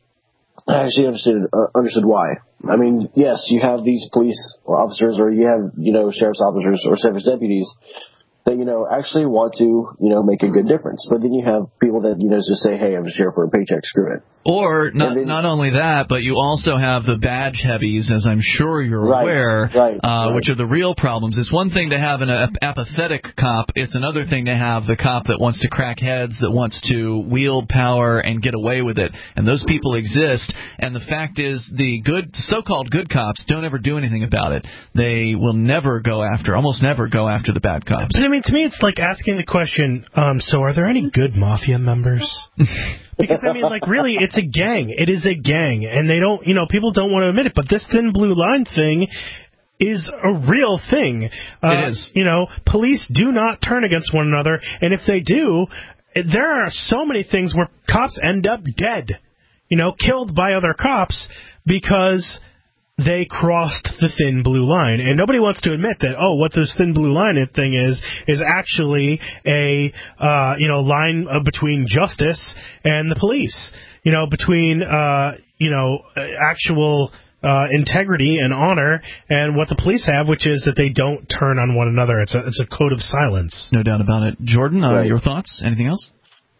I actually understood uh, understood why. I mean, yes, you have these police officers or you have, you know, sheriff's officers or sheriff's deputies that, you know, actually want to, you know, make a good difference. But then you have people that, you know, just say, hey, I'm just here for a paycheck, screw it. Or not then, not only that, but you also have the badge heavies, as I'm sure you're right, aware, right, uh, right. which are the real problems. It's one thing to have an ap- apathetic cop. It's another thing to have the cop that wants to crack heads, that wants to wield power and get away with it. And those people exist. And the fact is, the good, so-called good cops don't ever do anything about it. They will never go after, almost never go after the bad cops. But I mean, to me, it's like asking the question, um, so are there any good mafia members? Because, I mean, like, really, it's a gang. It is a gang. And they don't, you know, people don't want to admit it. But this thin blue line thing is a real thing. Uh, it is. You know, police do not turn against one another. And if they do, there are so many things where cops end up dead, you know, killed by other cops because they crossed the thin blue line. And nobody wants to admit that, oh, what this thin blue line thing is, is actually a, uh, you know, line uh, between justice and the police. You know, between, uh, you know, actual uh, integrity and honor and what the police have, which is that they don't turn on one another. It's a, it's a code of silence. No doubt about it. Jordan, uh, Right. your thoughts? Anything else?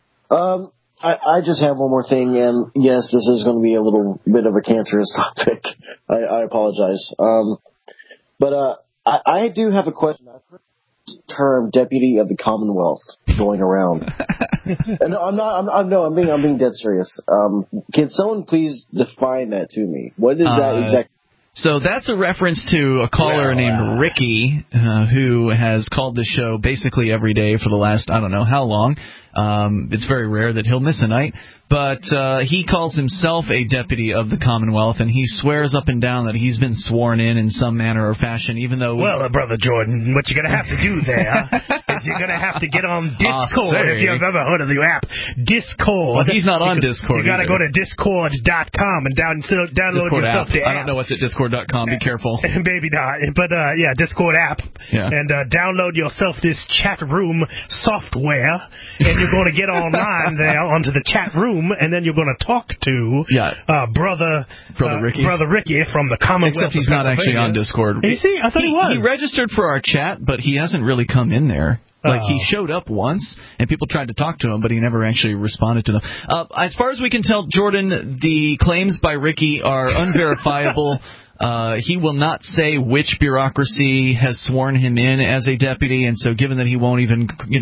Um, I, I just have one more thing, and yes, this is going to be a little bit of a cancerous topic. I, I apologize. Um, but uh, I, I do have a question. I've heard this term "deputy of the Commonwealth" going around. And no, I'm not. I'm, I'm no. I'm being. I'm being dead serious. Um, can someone please define that to me? What is that Uh, exactly? So that's a reference to a caller Well, named uh, Ricky, uh, who has called the show basically every day for the last, I don't know how long. Um, it's very rare that he'll miss a night. But uh, he calls himself a deputy of the Commonwealth, and he swears up and down that he's been sworn in in some manner or fashion, even though... Well, uh, Brother Jordan, what you're going to have to do there is you're going to have to get on Discord, if you've ever heard of the app. Discord. Well, he's not on Discord. You got to go to discord dot com and down, so download Discord yourself app. the app. I don't know what's at discord dot com. Be careful. Maybe not. But, uh, yeah, Discord app. Yeah. And uh, download yourself this chat room software, and you're going to get online there onto the chat room, and then you're going to talk to yeah. uh, Brother Brother uh, Ricky. Brother Ricky from the Commonwealth. Except he's not actually on Discord. You see, I thought he, he was. He registered for our chat, but he hasn't really come in there. Like, Oh. he showed up once, and people tried to talk to him, but he never actually responded to them. Uh, as far as we can tell, Jordan, the claims by Ricky are unverifiable. Uh, he will not say which bureaucracy has sworn him in as a deputy, and so given that he won't even, you know,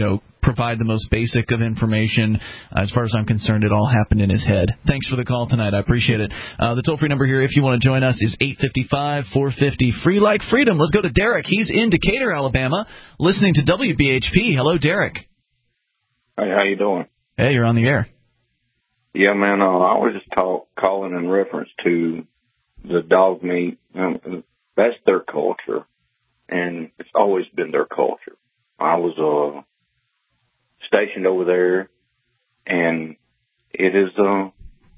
provide the most basic of information. Uh, as far as I'm concerned, it all happened in his head. Thanks for the call tonight. I appreciate it. Uh, the toll-free number here, if you want to join us, is eight five five, four five zero, free like freedom. Let's go to Derek. He's in Decatur, Alabama, listening to W B H P. Hello, Derek. Hey, how you doing? Hey, you're on the air. Yeah, man, uh, I was just talk, calling in reference to the dog meat. Um, that's their culture, and it's always been their culture. I was uh, stationed over there, and it is uh,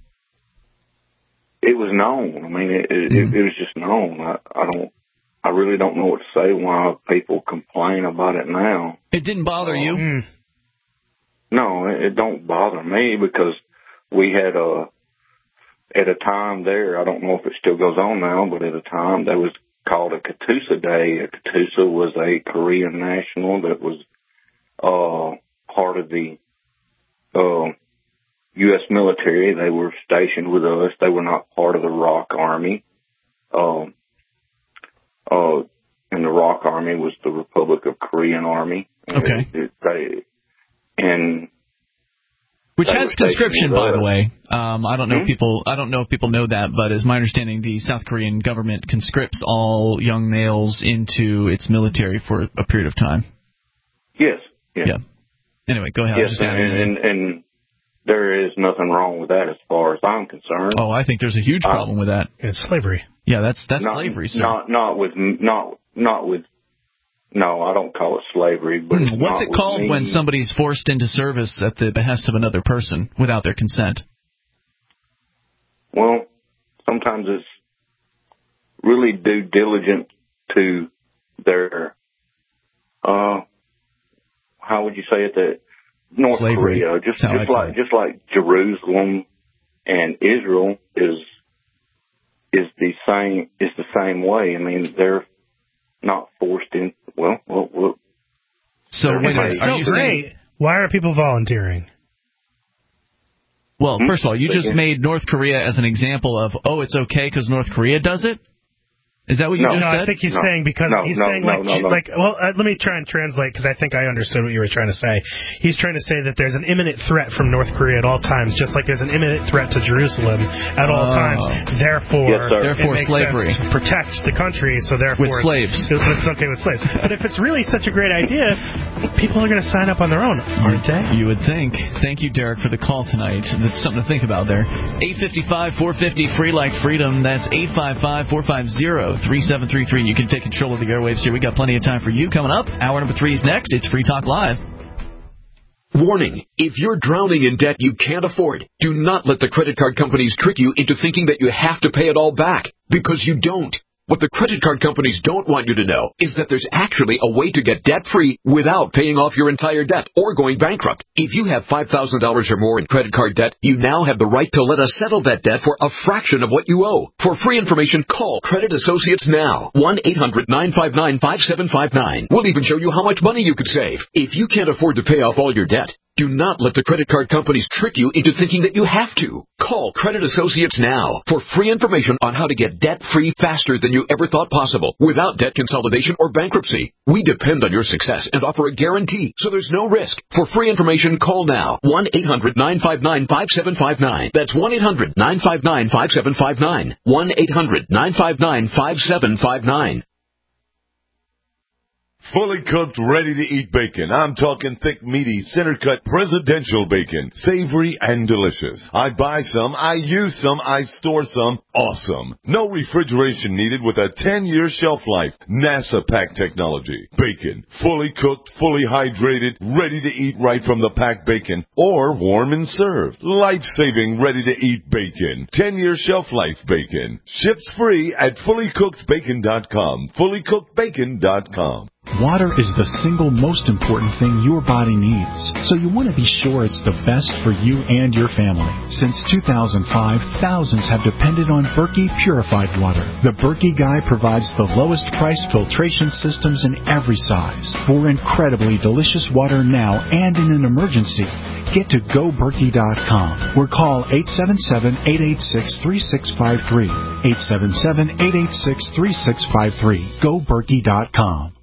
it was known. I mean, it, it, mm. it, it was just known. I, I don't, I really don't know what to say why people complain about it now. It didn't bother uh, you? Mm. No, it, it don't bother me because we had a, at a time there, I don't know if it still goes on now, but at a time there was called a Catoosa Day. A Catoosa was a Korean national that was uh, part of the uh, U S military. They were stationed with us. They were not part of the ROK Army. Uh, uh, and the ROK Army was the Republic of Korean Army. Okay. It, it, they, and Which has conscription, by the way. Um, I don't know hmm? if people. I don't know if people know that, but as my understanding, the South Korean government conscripts all young males into its military for a period of time. Yes. yes. Yeah. Anyway, go ahead. Yes, and, and, and there is nothing wrong with that as far as I'm concerned. Oh, I think there's a huge problem uh, with that. It's slavery. Yeah, that's that's not, slavery, sir. Not not with not not with. No, I don't call it slavery. But it's What's not it called me. when somebody's forced into service at the behest of another person without their consent? Well, sometimes it's really due diligent to their, uh, how would you say it, that North Slavery. Korea, just, That's how just I'd like, say. just like Jerusalem and Israel is, is the same, is the same way. I mean, they're not forced in, well, well, well So wait a minute, are you so saying... great. Why are people volunteering? Well, first of all, you just made North Korea as an example of, oh, it's okay because North Korea does it? Is that what you No. just No, said? I think he's No. saying because No, he's no, saying no, like no, no. like well uh, let me try and translate because I think I understood what you were trying to say. He's trying to say that there's an imminent threat from North Korea at all times, just like there's an imminent threat to Jerusalem at all Oh. times. Therefore, Yes, sir. Therefore, it makes slavery. sense to protect the country. So therefore, With slaves. It's, it's okay with slaves. But if it's really such a great idea, people are going to sign up on their own, aren't they? You would think. Thank you, Derek, for the call tonight. That's something to think about there. eight five five, four five zero, free like freedom. That's eight five five, four five zero, three seven three three. You can take control of the airwaves here. We got plenty of time for you coming up. Hour number three is next. It's Free Talk Live. Warning, if you're drowning in debt you can't afford, do not let the credit card companies trick you into thinking that you have to pay it all back, because you don't. What the credit card companies don't want you to know is that there's actually a way to get debt-free without paying off your entire debt or going bankrupt. If you have five thousand dollars or more in credit card debt, you now have the right to let us settle that debt for a fraction of what you owe. For free information, call Credit Associates now. one eight hundred nine five nine five seven five nine. We'll even show you how much money you could save. If you can't afford to pay off all your debt, do not let the credit card companies trick you into thinking that you have to. Call Credit Associates now for free information on how to get debt-free faster than you ever thought possible without debt consolidation or bankruptcy. We depend on your success and offer a guarantee, so there's no risk. For free information, call now. one eight hundred nine five nine five seven five nine. That's one eight hundred nine five nine five seven five nine. one eight hundred nine five nine five seven five nine. Fully cooked, ready-to-eat bacon. I'm talking thick, meaty, center-cut presidential bacon. Savory and delicious. I buy some, I use some, I store some. Awesome. No refrigeration needed with a ten-year shelf life. NASA pack technology. Bacon. Fully cooked, fully hydrated, ready to eat right from the packed bacon. Or warm and served. Life-saving, ready-to-eat bacon. ten-year shelf life bacon. Ships free at fully cooked bacon dot com. fully cooked bacon dot com. Water is the single most important thing your body needs, so you want to be sure it's the best for you and your family. Since two thousand five, thousands have depended on Berkey purified water. The Berkey Guy provides the lowest price filtration systems in every size. For incredibly delicious water now and in an emergency, get to go berkey dot com or call eight seven seven, eight eight six, three six five three. eight seven seven, eight eight six, three six five three. go berkey dot com.